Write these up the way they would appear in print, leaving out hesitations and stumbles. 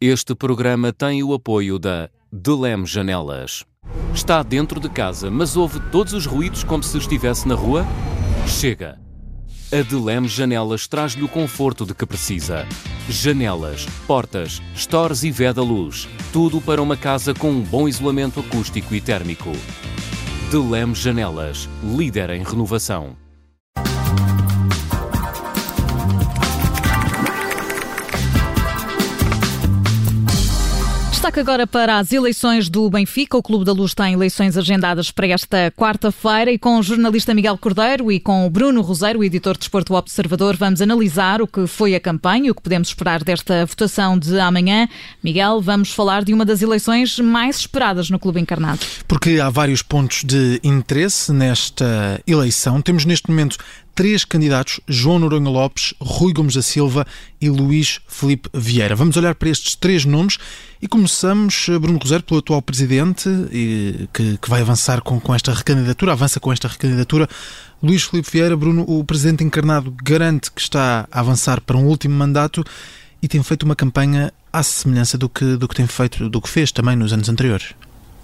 Este programa tem o apoio da Delem Janelas. Está dentro de casa, mas ouve todos os ruídos como se estivesse na rua? Chega! A Delem Janelas traz-lhe o conforto de que precisa. Janelas, portas, stores e veda-luz. Tudo para uma casa com um bom isolamento acústico e térmico. Delem Janelas, líder em renovação. Destaque agora para as eleições do Benfica. O Clube da Luz tem eleições agendadas para esta quarta-feira e com o jornalista Miguel Cordeiro e com o Bruno Roseiro, editor de Desporto Observador, vamos analisar o que foi a campanha e o que podemos esperar desta votação de amanhã. Miguel, vamos falar de uma das eleições mais esperadas no Clube Encarnado. Porque há vários pontos de interesse nesta eleição. Temos neste momento 3 candidatos: João Noronha Lopes, Rui Gomes da Silva e Luís Filipe Vieira. Vamos olhar para estes 3 nomes e começamos, Bruno Roseiro, pelo atual presidente, que vai avançar com esta recandidatura, avança com esta recandidatura. Luís Filipe Vieira, Bruno, o presidente encarnado garante que está a avançar para um último mandato e tem feito uma campanha à semelhança do que tem feito, do que fez também nos anos anteriores.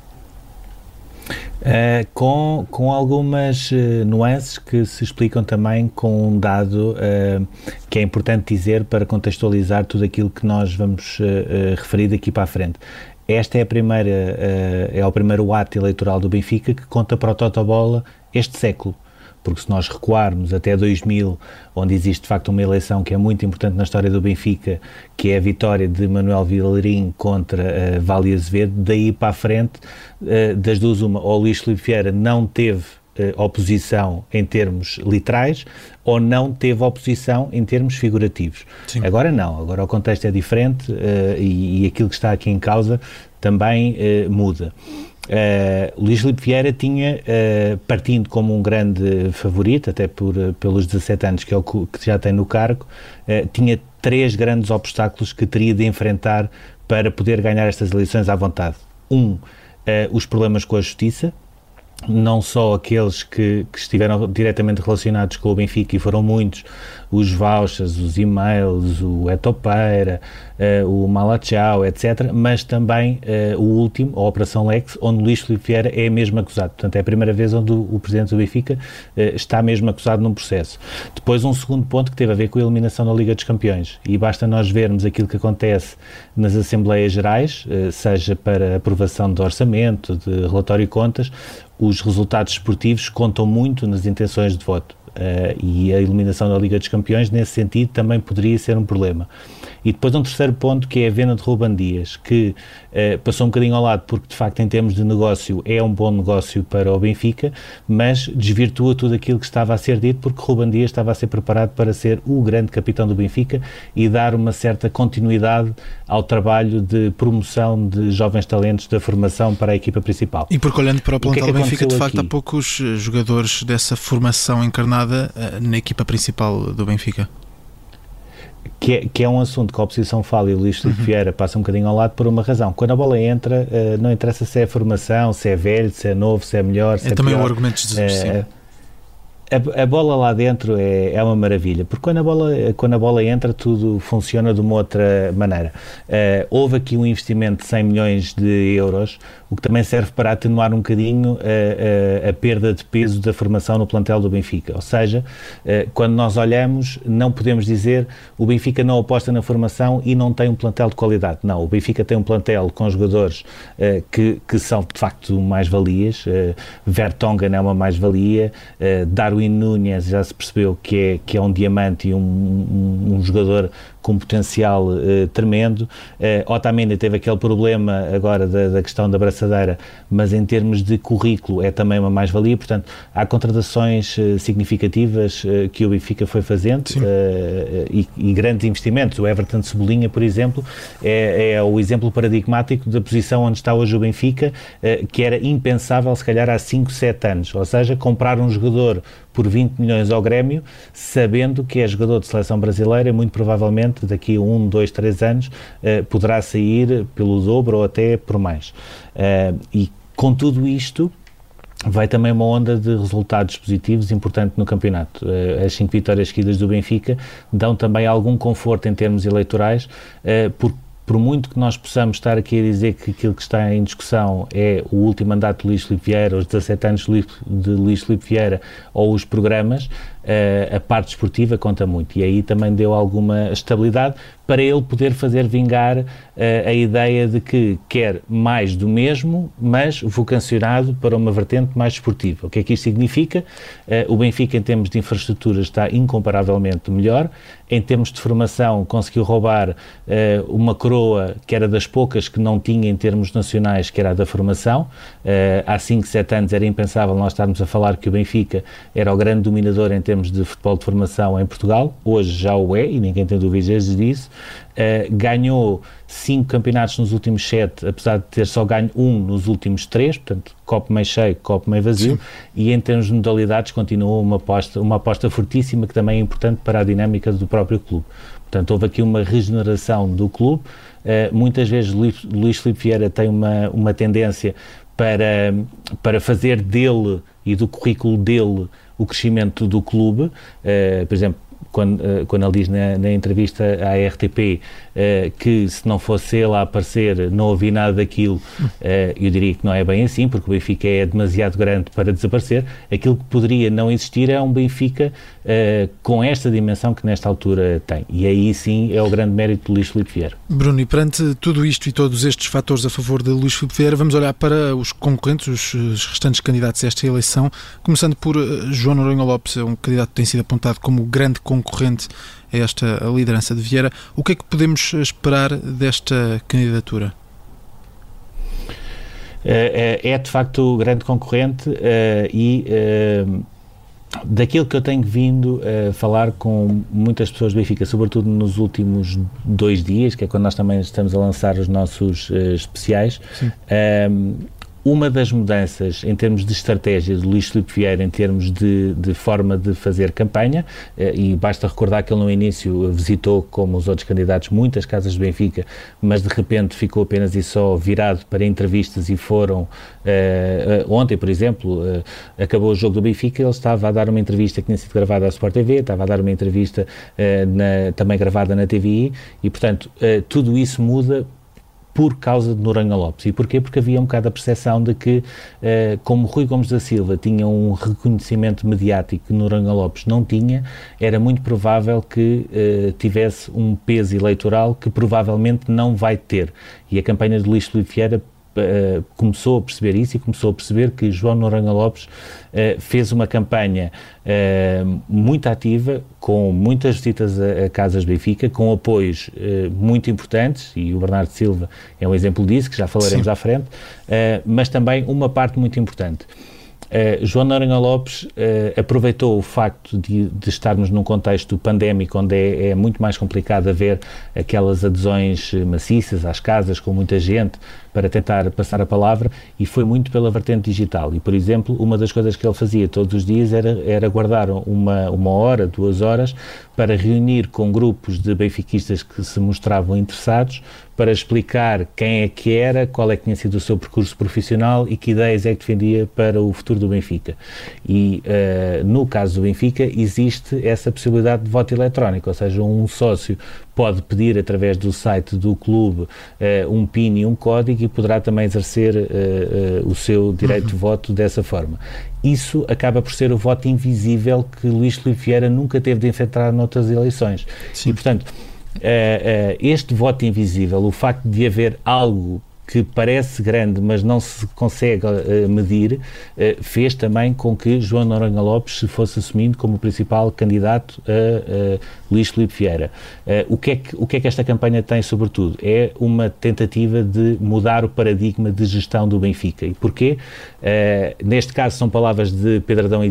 Com algumas nuances que se explicam também com um dado que é importante dizer para contextualizar tudo aquilo que nós vamos referir daqui para a frente. Esta é o primeiro ato eleitoral do Benfica que conta para o Totobola este século. Porque se nós recuarmos até 2000, onde existe de facto uma eleição que é muito importante na história do Benfica, que é a vitória de Manuel Vilarim contra Vali Azevedo, daí para a frente, das duas uma, ou Luís Filipe Vieira não teve oposição em termos literais, ou não teve oposição em termos figurativos. Sim. Agora não, agora o contexto é diferente e aquilo que está aqui em causa também muda. Luís Filipe Vieira tinha, partindo como um grande favorito, até pelos 17 anos que já tem no cargo, tinha 3 grandes obstáculos que teria de enfrentar para poder ganhar estas eleições à vontade. Os problemas com a justiça, não só aqueles que estiveram diretamente relacionados com o Benfica, e foram muitos, os vouchers, os e-mails, o Etopeira, o Malachau, etc., mas também o último, a Operação Lex, onde Luís Filipe Vieira é mesmo acusado. Portanto, é a primeira vez onde o presidente do Benfica está mesmo acusado num processo. Depois, um segundo ponto que teve a ver com a eliminação da Liga dos Campeões, e basta nós vermos aquilo que acontece nas Assembleias Gerais, seja para aprovação de orçamento, de relatório de contas, os resultados esportivos contam muito nas intenções de voto. E a eliminação da Liga dos Campeões, nesse sentido, também poderia ser um problema. E depois um terceiro ponto, que é a venda de Ruben Dias, que passou um bocadinho ao lado, porque de facto em termos de negócio é um bom negócio para o Benfica, mas desvirtua tudo aquilo que estava a ser dito, porque Ruben Dias estava a ser preparado para ser o grande capitão do Benfica e dar uma certa continuidade ao trabalho de promoção de jovens talentos da formação para a equipa principal. E porque olhando para o plantel do Benfica, de facto há poucos jogadores dessa formação encarnada na equipa principal do Benfica. Que é um assunto que a oposição fala, e o Luís Filipe Vieira passa um bocadinho ao lado por uma razão. Quando a bola entra, não interessa se é formação, se é velho, se é novo, se é melhor, se é também pior. Um argumento de Jesus, A bola lá dentro é uma maravilha, porque quando a bola entra tudo funciona de uma outra maneira. Houve aqui um investimento de 100 milhões de euros, o que também serve para atenuar um bocadinho a perda de peso da formação no plantel do Benfica. Ou seja, quando nós olhamos, não podemos dizer o Benfica não aposta na formação e não tem um plantel de qualidade. Não, o Benfica tem um plantel com jogadores que são de facto mais-valias. Vertonghen é uma mais-valia, Darwin Núñez já se percebeu que é um diamante e um jogador com potencial tremendo. Otamendi teve aquele problema agora da questão da braçadeira, mas em termos de currículo é também uma mais-valia. Portanto, há contratações significativas que o Benfica foi fazendo e grandes investimentos. O Everton de Cebolinha, por exemplo, é o exemplo paradigmático da posição onde está hoje o Benfica, que era impensável se calhar há 5, 7 anos. Ou seja, comprar um jogador por 20 milhões ao Grêmio, sabendo que é jogador de seleção brasileira, muito provavelmente daqui a 1, 2, 3 anos poderá sair pelo dobro ou até por mais. E com tudo isto vai também uma onda de resultados positivos importante no campeonato. As 5 vitórias seguidas do Benfica dão também algum conforto em termos eleitorais, porque por muito que nós possamos estar aqui a dizer que aquilo que está em discussão é o último mandato de Luís Filipe Vieira, os 17 anos de Luís Filipe Vieira ou os programas, a parte esportiva conta muito, e aí também deu alguma estabilidade para ele poder fazer vingar a ideia de que quer mais do mesmo, mas vocacionado para uma vertente mais esportiva. O que é que isto significa? O Benfica, em termos de infraestruturas, está incomparavelmente melhor. Em termos de formação, conseguiu roubar uma coroa que era das poucas que não tinha em termos nacionais, que era a da formação. Há 5, 7 anos era impensável nós estarmos a falar que o Benfica era o grande dominador em termos de futebol de formação em Portugal. Hoje já o é, e ninguém tem dúvidas disso. Ganhou 5 campeonatos nos últimos 7, apesar de ter só ganho 1 nos últimos 3, portanto, copo meio cheio, copo meio vazio. Sim. E em termos de modalidades continua uma aposta fortíssima, que também é importante para a dinâmica do próprio clube. Portanto, houve aqui uma regeneração do clube. Muitas vezes Luís Filipe Vieira tem uma tendência para fazer dele e do currículo dele o crescimento do clube. Por exemplo, quando ele diz na entrevista à RTP que se não fosse ele a aparecer não ouvi nada daquilo, eu diria que não é bem assim, porque o Benfica é demasiado grande para desaparecer. Aquilo que poderia não existir é um Benfica com esta dimensão que nesta altura tem, e aí sim é o grande mérito de Luís Filipe Vieira. Bruno, e perante tudo isto e todos estes fatores a favor de Luís Filipe Vieira, vamos olhar para os concorrentes, os restantes candidatos a esta eleição, começando por João Noronha Lopes, é um candidato que tem sido apontado como grande concorrente a esta liderança de Vieira. O que é que podemos esperar desta candidatura? É de facto grande concorrente e daquilo que eu tenho vindo a falar com muitas pessoas do Benfica, sobretudo nos últimos 2 dias, que é quando nós também estamos a lançar os nossos especiais. Uma das mudanças em termos de estratégia de Luís Filipe Vieira, em termos de forma de fazer campanha, e basta recordar que ele no início visitou, como os outros candidatos, muitas casas do Benfica, mas de repente ficou apenas e só virado para entrevistas, e foram, ontem por exemplo, acabou o jogo do Benfica, ele estava a dar uma entrevista que tinha sido gravada à Sport TV, estava a dar uma entrevista também gravada na TVI, e portanto tudo isso muda por causa de Noronha Lopes. E porquê? Porque havia um bocado a percepção de que, como Rui Gomes da Silva tinha um reconhecimento mediático que Noronha Lopes não tinha, era muito provável que tivesse um peso eleitoral que provavelmente não vai ter. E a campanha de Luís Filipe Vieira começou a perceber isso, e começou a perceber que João Noronha Lopes fez uma campanha muito ativa, com muitas visitas a casas Benfica, com apoios muito importantes, e o Bernardo Silva é um exemplo disso, que já falaremos à frente, mas também uma parte muito importante. João Noronha Lopes aproveitou o facto de estarmos num contexto pandémico, onde é muito mais complicado haver aquelas adesões maciças às casas, com muita gente, para tentar passar a palavra, e foi muito pela vertente digital. E, por exemplo, uma das coisas que ele fazia todos os dias era guardar uma hora, 2 horas, para reunir com grupos de benfiquistas que se mostravam interessados, para explicar quem é que era, qual é que tinha sido o seu percurso profissional e que ideias é que defendia para o futuro do Benfica. E, no caso do Benfica, existe essa possibilidade de voto eletrónico, ou seja, um sócio pode pedir através do site do clube um PIN e um código, e poderá também exercer o seu direito de voto dessa forma. Isso acaba por ser o voto invisível que Luís Filipe Vieira nunca teve de enfrentar noutras eleições. Sim. E, portanto, este voto invisível, o facto de haver algo que parece grande, mas não se consegue medir, fez também com que João Noronha Lopes se fosse assumindo como o principal candidato a Luís Filipe Vieira. O que é que esta campanha tem, sobretudo? É uma tentativa de mudar o paradigma de gestão do Benfica. E porquê? Neste caso são palavras de Pedro Adão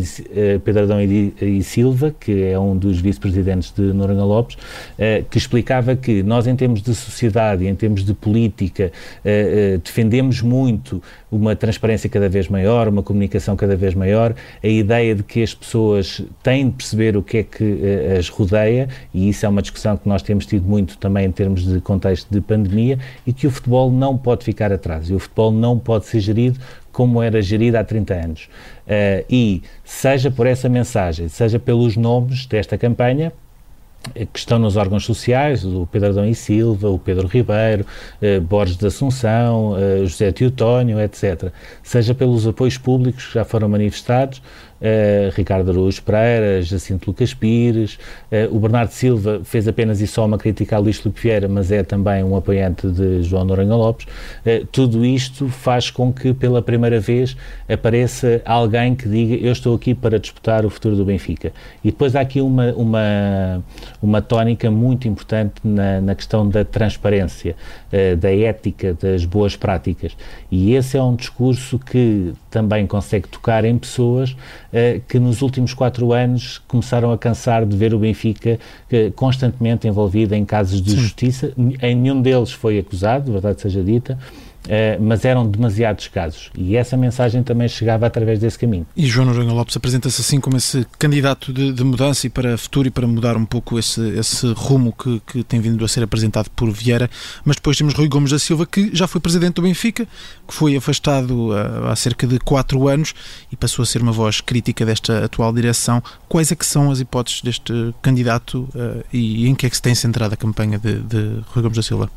e Silva, que é um dos vice-presidentes de Noronha Lopes, que explicava que nós, em termos de sociedade e em termos de política, defendemos muito uma transparência cada vez maior, uma comunicação cada vez maior, a ideia de que as pessoas têm de perceber o que é que as rodeia, e isso é uma discussão que nós temos tido muito também em termos de contexto de pandemia, e que o futebol não pode ficar atrás, e o futebol não pode ser gerido como era gerido há 30 anos. E seja por essa mensagem, seja pelos nomes desta campanha, que estão nos órgãos sociais, o Pedro Adão e Silva, o Pedro Ribeiro, Borges de Assunção, José Teotónio, etc. Seja pelos apoios públicos que já foram manifestados, Ricardo Araújo Pereira, Jacinto Lucas Pires, o Bernardo Silva fez apenas e só uma crítica a Luís Filipe Vieira, mas é também um apoiante de João Noronha Lopes. Tudo isto faz com que pela primeira vez apareça alguém que diga: eu estou aqui para disputar o futuro do Benfica. E depois há aqui uma tónica muito importante na questão da transparência, da ética, das boas práticas, e esse é um discurso que também consegue tocar em pessoas que nos últimos 4 anos começaram a cansar de ver o Benfica constantemente envolvido em casos de justiça. Em nenhum deles foi acusado, verdade seja dita, mas eram demasiados casos, e essa mensagem também chegava através desse caminho. E João Noronha Lopes apresenta-se assim como esse candidato de mudança e para futuro e para mudar um pouco esse rumo que tem vindo a ser apresentado por Vieira. Mas depois temos Rui Gomes da Silva, que já foi presidente do Benfica, que foi afastado há cerca de 4 anos e passou a ser uma voz crítica desta atual direção. Quais é que são as hipóteses deste candidato e em que é que se tem centrado a campanha de Rui Gomes da Silva?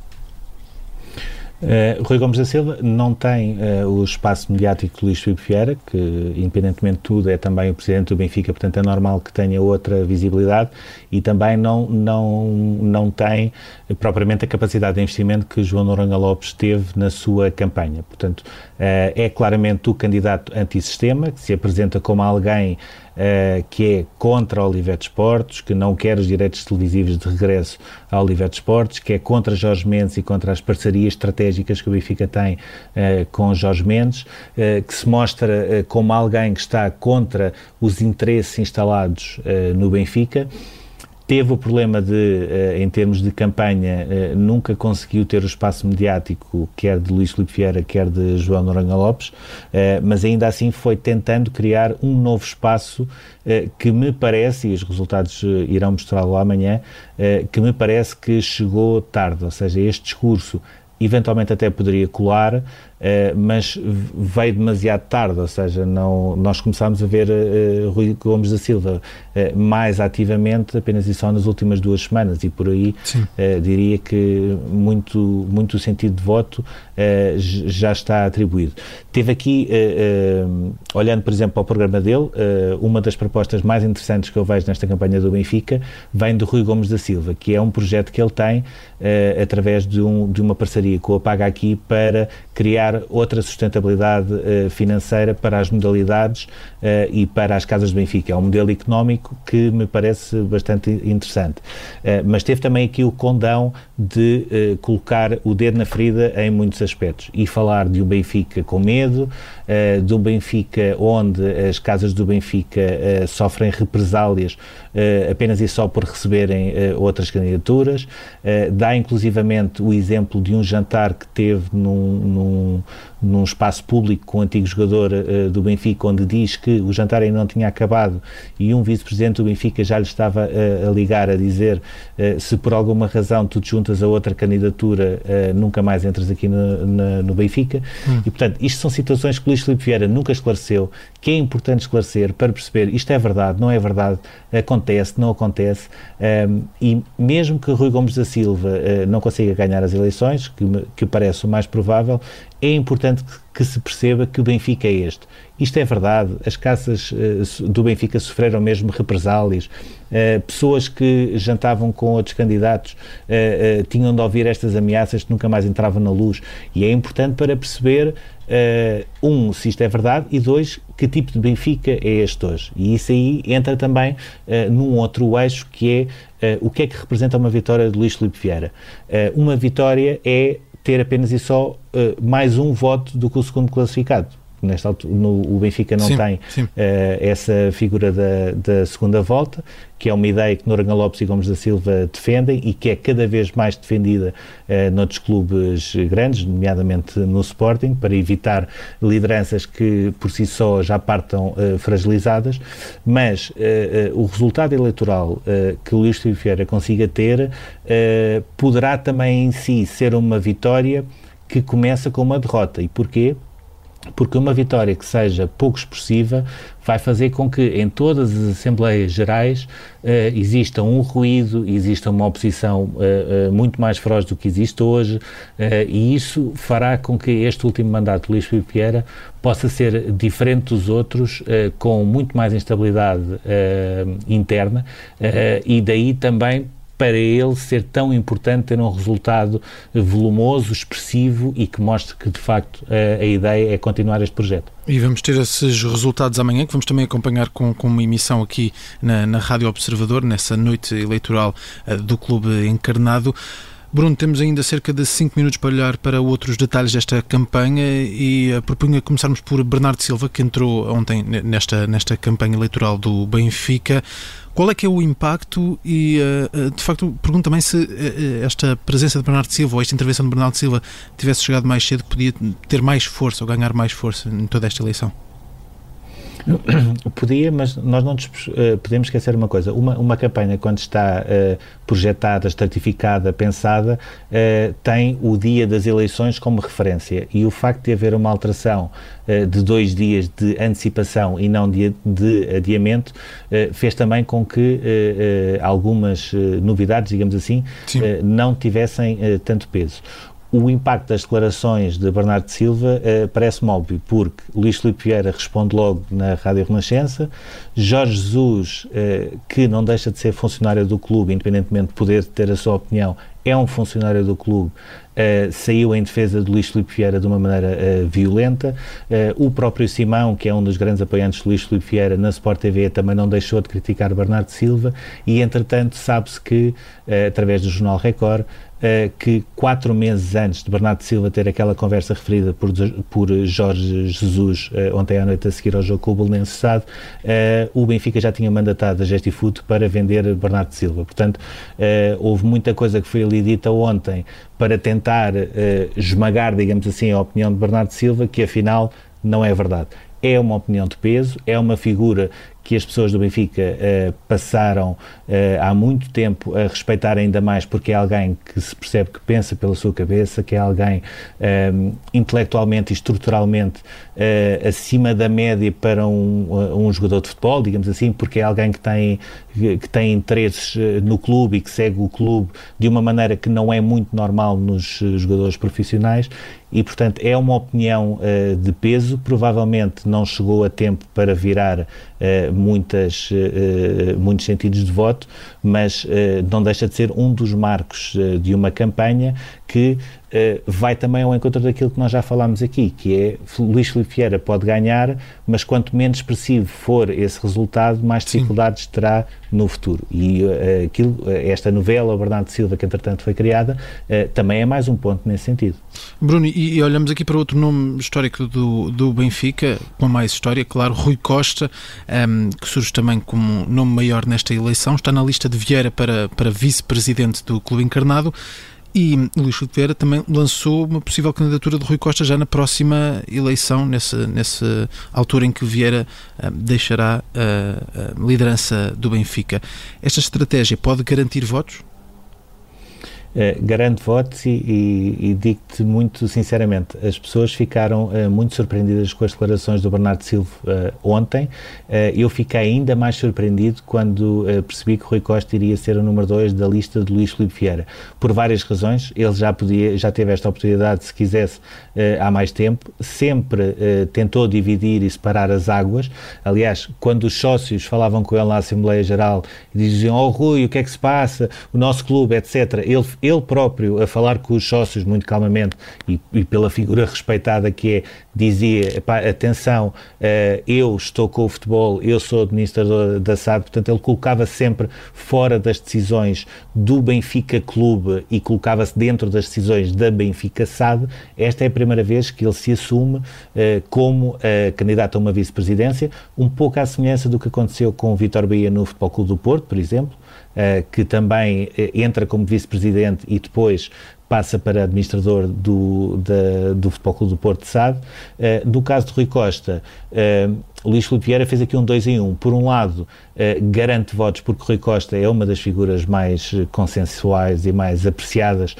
Rui Gomes da Silva não tem o espaço mediático de Luís Filipe Vieira, que, independentemente de tudo, é também o presidente do Benfica, portanto é normal que tenha outra visibilidade, e também não tem propriamente a capacidade de investimento que João Noronha Lopes teve na sua campanha. Portanto, é claramente o candidato antissistema, que se apresenta como alguém que é contra a Olivetti Esportes, que não quer os direitos televisivos de regresso à Olivetti Esportes, que é contra Jorge Mendes e contra as parcerias estratégicas que o Benfica tem com Jorge Mendes, que se mostra como alguém que está contra os interesses instalados no Benfica. Teve o problema de, em termos de campanha, nunca conseguiu ter o espaço mediático, quer de Luís Filipe Vieira, quer de João Noronha Lopes, mas ainda assim foi tentando criar um novo espaço que me parece, e os resultados irão mostrá-lo amanhã, que me parece que chegou tarde, ou seja, este discurso eventualmente até poderia colar, mas veio demasiado tarde, ou seja, nós começámos a ver Rui Gomes da Silva mais ativamente apenas e só nas últimas 2 semanas, e por aí diria que muito sentido de voto já está atribuído. Teve aqui, olhando por exemplo ao programa dele, uma das propostas mais interessantes que eu vejo nesta campanha do Benfica vem de Rui Gomes da Silva, que é um projeto que ele tem através de uma parceria com a Paga Aqui para criar outra sustentabilidade financeira para as modalidades e para as casas de Benfica. É um modelo económico que me parece bastante interessante. Mas teve também aqui o condão de colocar o dedo na ferida em muitos aspectos e falar de um Benfica com medo, de um Benfica onde as casas do Benfica sofrem represálias apenas e só por receberem outras candidaturas. Dá inclusivamente o exemplo de um jantar que teve num espaço público com um antigo jogador do Benfica, onde diz que o jantar ainda não tinha acabado e um vice-presidente do Benfica já lhe estava a ligar a dizer se por alguma razão tu te juntas a outra candidatura, nunca mais entras aqui no Benfica. E portanto, isto são situações que Luís Filipe Vieira nunca esclareceu, que é importante esclarecer para perceber isto é verdade, não é verdade, acontece, não acontece, e mesmo que Rui Gomes da Silva não consiga ganhar as eleições, que parece o mais provável, é importante que se perceba que o Benfica é este. Isto é verdade, as casas do Benfica sofreram mesmo represálias, pessoas que jantavam com outros candidatos tinham de ouvir estas ameaças que nunca mais entravam na luz, e é importante para perceber, se isto é verdade, e 2, que tipo de Benfica é este hoje. E isso aí entra também num outro eixo, que é o que é que representa uma vitória de Luís Filipe Vieira. Uma vitória é ter apenas e só mais um voto do que o segundo classificado. Nesta altura, o Benfica não tem essa figura da segunda volta, que é uma ideia que Noronha Lopes e Gomes da Silva defendem e que é cada vez mais defendida noutros clubes grandes, nomeadamente no Sporting, para evitar lideranças que por si só já partam fragilizadas, mas o resultado eleitoral que Luís Filipe Vieira consiga ter poderá também em si ser uma vitória que começa com uma derrota. E porquê? porque uma vitória que seja pouco expressiva vai fazer com que em todas as Assembleias Gerais exista um ruído, exista uma oposição muito mais feroz do que existe hoje, e isso fará com que este último mandato de Luís Filipe Vieira possa ser diferente dos outros, com muito mais instabilidade interna, e daí também para ele ser tão importante ter um resultado volumoso, expressivo e que mostre que, de facto, a ideia é continuar este projeto. E vamos ter esses resultados amanhã, que vamos também acompanhar com uma emissão aqui na Rádio Observador, nessa noite eleitoral do Clube Encarnado. Bruno, temos ainda cerca de 5 minutos para olhar para outros detalhes desta campanha e propunha começarmos por Bernardo Silva, que entrou ontem nesta campanha eleitoral do Benfica. Qual é que é o impacto e, de facto, pergunto também se esta presença de Bernardo Silva ou esta intervenção de Bernardo Silva tivesse chegado mais cedo, podia ter mais força ou ganhar mais força em toda esta eleição? Podia, mas nós não podemos esquecer uma coisa. Uma campanha, quando está projetada, estratificada, pensada, tem o dia das eleições como referência, e o facto de haver uma alteração de 2 dias de antecipação e não de adiamento fez também com que algumas novidades, digamos assim, não tivessem tanto peso. O impacto das declarações de Bernardo Silva parece-me óbvio, porque Luís Filipe Vieira responde logo na Rádio Renascença, Jorge Jesus, que não deixa de ser funcionário do clube, independentemente de poder ter a sua opinião, é um funcionário do clube, saiu em defesa de Luís Filipe Vieira de uma maneira violenta. O próprio Simão, que é um dos grandes apoiantes de Luís Filipe Vieira na Sport TV, também não deixou de criticar Bernardo Silva, e entretanto sabe-se que, através do Jornal Record, que 4 meses antes de Bernardo Silva ter aquela conversa referida por Jorge Jesus ontem à noite a seguir ao jogo com o Belenenses Stade, o Benfica já tinha mandatado a Gestifood para vender Bernardo Silva. Portanto, houve muita coisa que foi ali dita ontem para tentar esmagar, digamos assim, a opinião de Bernardo Silva, que afinal não é verdade. É uma opinião de peso, é uma figura que as pessoas do Benfica passaram há muito tempo a respeitar ainda mais, porque é alguém que se percebe que pensa pela sua cabeça, que é alguém intelectualmente e estruturalmente acima da média para um jogador de futebol, digamos assim, porque é alguém que tem interesses no clube e que segue o clube de uma maneira que não é muito normal nos jogadores profissionais. E, portanto, é uma opinião de peso, provavelmente não chegou a tempo para virar muitos sentidos de voto, mas não deixa de ser um dos marcos de uma campanha que vai também ao encontro daquilo que nós já falámos aqui, que é Luís Filipe Vieira pode ganhar, mas quanto menos expressivo for esse resultado, mais dificuldades terá no futuro. E esta novela, o Bernardo Silva, que entretanto foi criada, também é mais um ponto nesse sentido. Bruno, e olhamos aqui para outro nome histórico do Benfica, com mais história, claro, Rui Costa, que surge também como nome maior nesta eleição, está na lista de Vieira para vice-presidente do Clube Encarnado. E Luís Filipe Vieira também lançou uma possível candidatura de Rui Costa já na próxima eleição, nessa altura em que Vieira deixará a liderança do Benfica. Esta estratégia pode garantir votos? Garante votos e digo-te muito sinceramente, as pessoas ficaram muito surpreendidas com as declarações do Bernardo Silva ontem. Eu fiquei ainda mais surpreendido quando percebi que Rui Costa iria ser o número 2 da lista de Luís Filipe Vieira, por várias razões. Ele já teve esta oportunidade, se quisesse, há mais tempo, sempre tentou dividir e separar as águas. Aliás, quando os sócios falavam com ele na Assembleia Geral e diziam: "Oh Rui, o que é que se passa? O nosso clube", etc., ele próprio, a falar com os sócios muito calmamente e pela figura respeitada que é, dizia: atenção, eu estou com o futebol, eu sou administrador da SAD. Portanto, ele colocava sempre fora das decisões do Benfica Clube e colocava-se dentro das decisões da Benfica SAD. Esta é a primeira vez que ele se assume como candidato a uma vice-presidência, um pouco à semelhança do que aconteceu com o Vítor Bahia no Futebol Clube do Porto, por exemplo, que também entra como vice-presidente e depois passa para administrador do Futebol Clube do Porto de SAD. No caso de Rui Costa, o Luís Filipe Vieira fez aqui um 2 em 1. Por um lado, garante votos porque Rui Costa é uma das figuras mais consensuais e mais apreciadas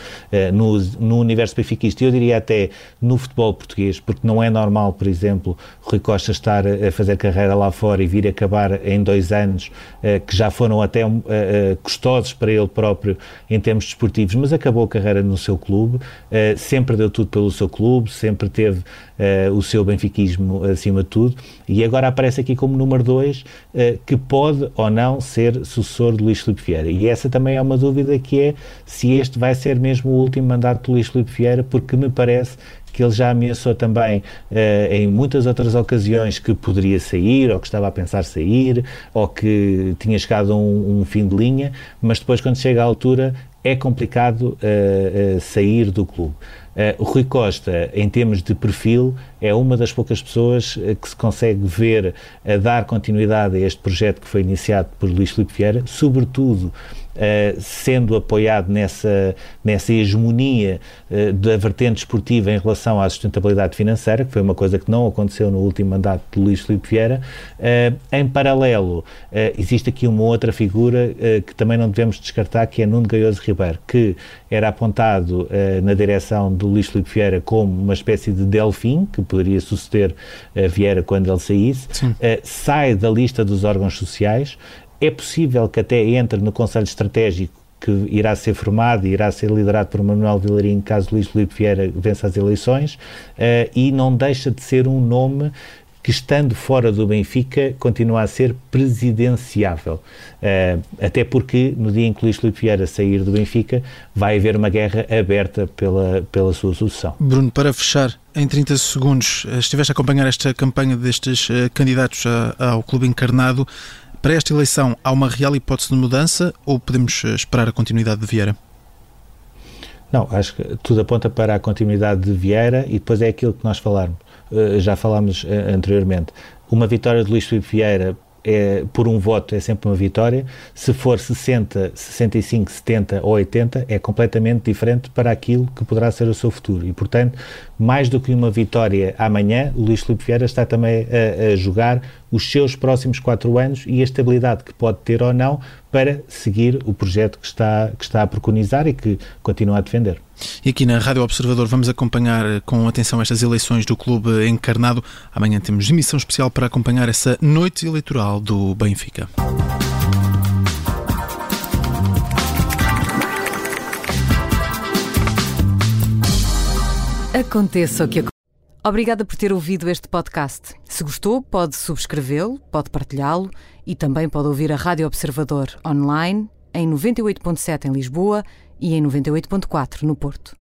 no universo benfiquista, e eu diria até no futebol português, porque não é normal, por exemplo, Rui Costa estar a fazer carreira lá fora e vir acabar em 2 anos, que já foram até custosos para ele próprio em termos desportivos, mas acabou a carreira no seu clube, sempre deu tudo pelo seu clube, sempre teve o seu benfiquismo acima de tudo, e agora aparece aqui como número 2, que pode ou não ser sucessor de Luís Filipe Vieira. E essa também é uma dúvida, que é se este vai ser mesmo o último mandato de Luís Filipe Vieira, porque me parece que ele já ameaçou também em muitas outras ocasiões que poderia sair, ou que estava a pensar sair, ou que tinha chegado a um fim de linha, mas depois, quando chega à altura, é complicado sair do clube. O Rui Costa, em termos de perfil, é uma das poucas pessoas que se consegue ver a dar continuidade a este projeto que foi iniciado por Luís Filipe Vieira, sobretudo sendo apoiado nessa hegemonia da vertente esportiva em relação à sustentabilidade financeira, que foi uma coisa que não aconteceu no último mandato de Luís Filipe Vieira. Em paralelo, existe aqui uma outra figura que também não devemos descartar, que é Nuno Gaioso Ribeiro, que era apontado na direção do Luís Filipe Vieira como uma espécie de Delfim, que poderia suceder Vieira quando ele saísse, sai da lista dos órgãos sociais. É possível que até entre no Conselho Estratégico, que irá ser formado e irá ser liderado por Manuel Vilarinho, caso Luís Filipe Vieira vença as eleições, e não deixa de ser um nome que, estando fora do Benfica, continua a ser presidenciável. Até porque, no dia em que Luís Filipe Vieira sair do Benfica, vai haver uma guerra aberta pela sua sucessão. Bruno, para fechar, em 30 segundos, estiveste a acompanhar esta campanha destes candidatos ao Clube Encarnado. Para esta eleição, há uma real hipótese de mudança ou podemos esperar a continuidade de Vieira? Não, acho que tudo aponta para a continuidade de Vieira, e depois é aquilo que nós já falámos anteriormente. Uma vitória de Luís Filipe Vieira por um voto é sempre uma vitória. Se for 60, 65, 70 ou 80, é completamente diferente para aquilo que poderá ser o seu futuro. E, portanto, mais do que uma vitória amanhã, o Luís Filipe Vieira está também a jogar os seus próximos 4 anos e a estabilidade que pode ter ou não para seguir o projeto que está a preconizar e que continua a defender. E aqui na Rádio Observador vamos acompanhar com atenção estas eleições do Clube Encarnado. Amanhã temos emissão especial para acompanhar essa noite eleitoral do Benfica. Aconteça o que aconteça. Obrigada por ter ouvido este podcast. Se gostou, pode subscrevê-lo, pode partilhá-lo e também pode ouvir a Rádio Observador online em 98.7 em Lisboa e em 98.4 no Porto.